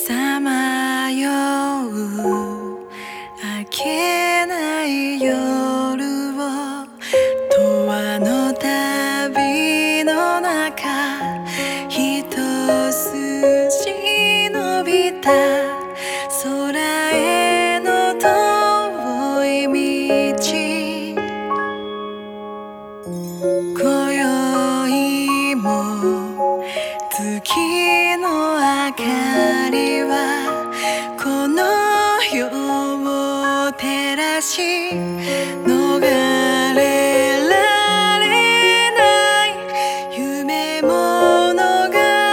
さまよう明けない夜を永遠の旅の中一筋伸びた空への遠い道今宵も月の明かりはこの世を照らし逃れられない夢物語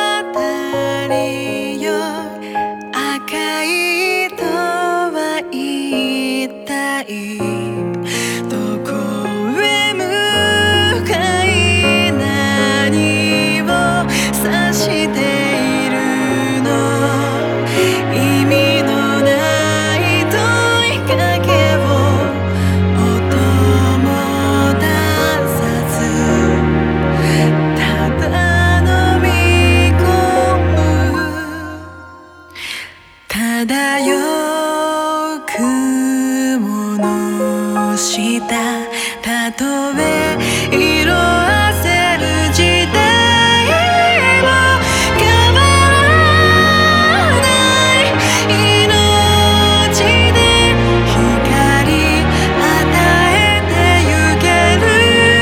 よ赤い糸は一体どこへ向かい何を指しているの意味のない問いかけを音も出さずただ飲み込む漂う雲の下たとえ色あせる時代も変わらない命で光与えてゆける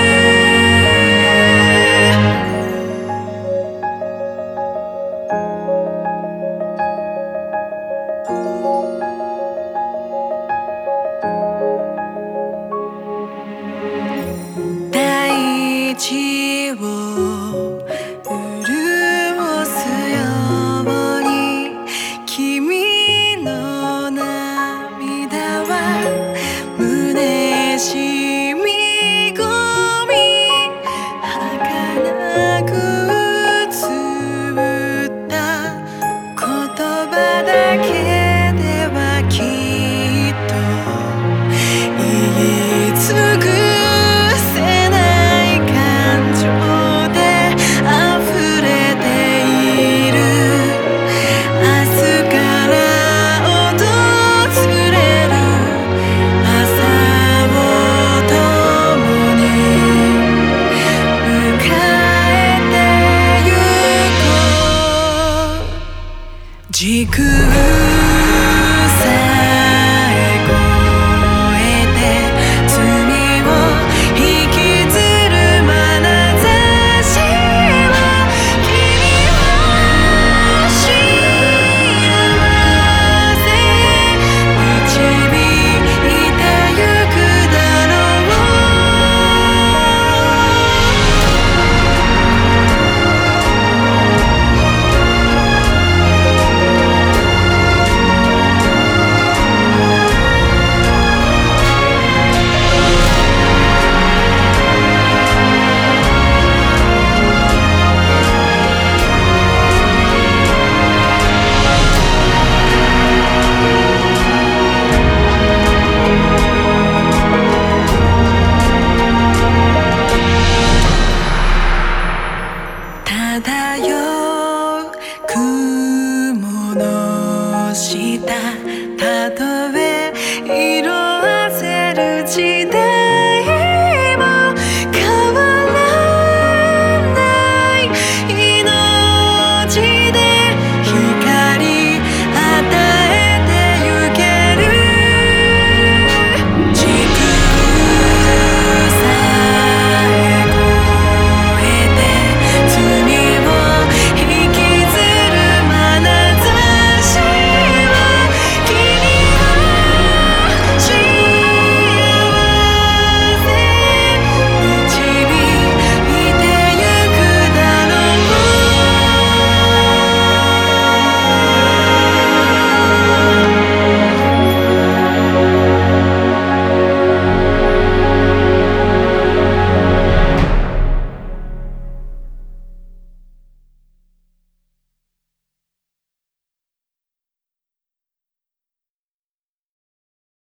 大地を潤すように君の涙は胸染み込み儚くつぶった言葉だけではきっと言い尽くせない感情で溢れている明日から訪れる朝を共に迎えてゆこう時空さえ越えて罪を引きずる眼差しは君を幸せへ導いてゆくだろ漂う雲の下たと